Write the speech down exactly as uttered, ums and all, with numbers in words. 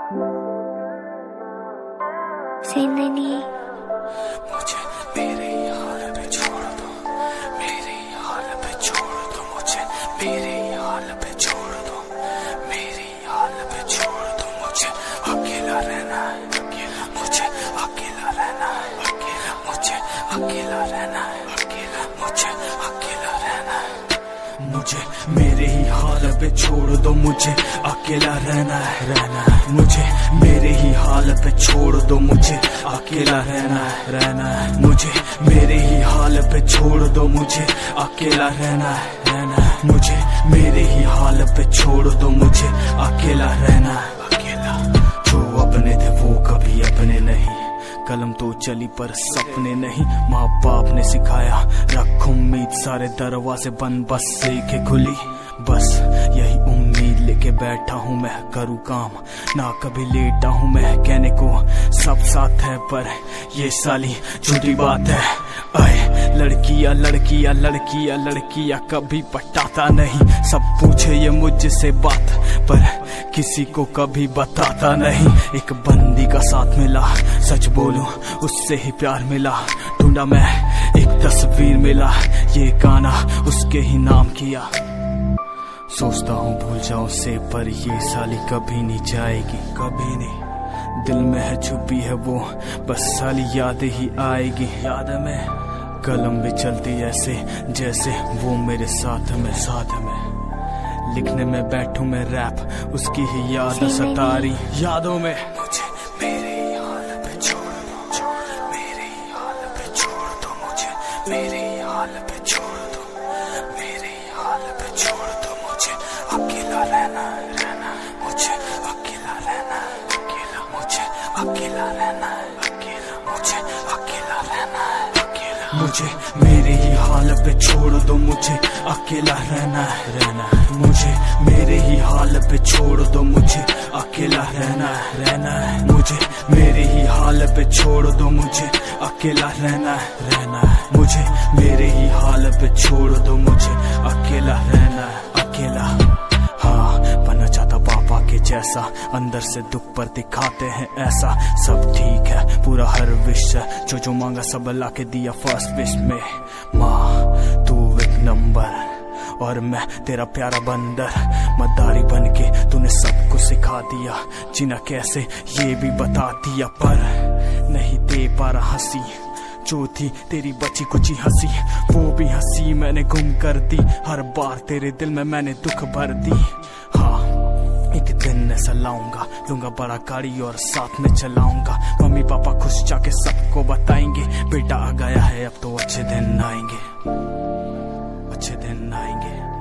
जिंदगी मुझे मेरे ही हाल पे छोड़ दो, मेरे ही हाल पे छोड़ दो, मुझे मेरे ही हाल पे छोड़ दो, मेरे ही हाल पे छोड़ दो। मुझे अकेला रहना है, अकेला मुझे अकेला रहना है, अकेला मुझे अकेला रहना है, अकेला मुझे अकेला रहना है। मुझे मेरे ही हाल पे छोड़ दो, मुझे अकेला रहना है, रहना है। मुझे मेरे ही हाल पे छोड़ दो, मुझे अकेला रहना है, रहना है। मुझे मेरे ही हाल पे छोड़ दो, मुझे अकेला रहना है, रहना है। मुझे मेरे ही हाल पे छोड़ दो, मुझे अकेला रहना है, अकेला। जो अपने थे वो कभी अपने नहीं, कलम तो चली पर सपने नहीं। माँ बाप ने सिखाया रख उम्मीद, सारे दरवाजे बंद बस एक है खुली। बस यही उम्मीद लेके बैठा हूँ मैं, करूँ काम ना कभी लेटा हूँ मैं। कहने को सब साथ है पर ये साली झूठी बात है। आए लड़किया लड़किया लड़किया लड़किया कभी पटाता नहीं। सब पूछे ये मुझसे बात पर किसी को कभी बताता नहीं। एक बंदी का साथ मिला, सच बोलूं उससे ही प्यार मिला। ढूंढा मैं एक तस्वीर मिला, ये गाना उसके ही नाम किया। सोचता हूँ भूल जाऊं से पर ये साली कभी नहीं जाएगी, कभी नहीं। दिल में है छुपी है वो, बस साली याद ही आएगी। याद में कलम भी चलती ऐसे जैसे वो मेरे साथ में, साथ में। लिखने में बैठूं मैं रैप, उसकी ही याद सतारी यादों में। मुझे मेरे ही हाल पे छोड़ दो, मेरे ही हाल पे छोड़ दो, मुझे मेरे ही हाल पे छोड़ दो, मेरे ही हाल पे छोड़ दो। मुझे अकेला रहना है, रहना है। मुझे अकेला रहना है, अकेला मुझे अकेला रहना है, अकेला मुझे अकेला रहना है, अकेला। मुझे मेरे ही हाल पे छोड़ दो, मुझे अकेला रहना है, रहना है। मुझे मेरे ही हाल पे छोड़ दो, मुझे अकेला रहना है, रहना है। मुझे मेरे ही हाल पे छोड़ दो, मुझे अकेला रहना है, रहना है। मुझे मेरे ही हाल पे छोड़ दो, मुझे अकेला रहना है, अकेला। हाँ बनना चाहता पापा के जैसा, अंदर से दुख पर दिखाते हैं ऐसा। सब ठीक है पूरा हर विश है, जो जो मांगा सब ला के दिया फर्स्ट विश में। माँ तू एक नंबर और मैं तेरा प्यारा बंदर। मदारी बन के तूने सबको सिखा दिया, जीना कैसे ये भी बता दिया। पर नहीं दे पा रहा हंसी, जो थी तेरी बची कुची हंसी वो भी हंसी मैंने गुम कर दी। हर बार तेरे दिल में मैंने दुख भर दी। हाँ एक दिन ऐसा लाऊंगा, लूंगा बड़ा गाड़ी और साथ में चलाऊंगा। मम्मी पापा खुश जाके सबको बताएंगे, बेटा आ गया है अब तो अच्छे दिन आएंगे, अच्छे दिन आएंगे।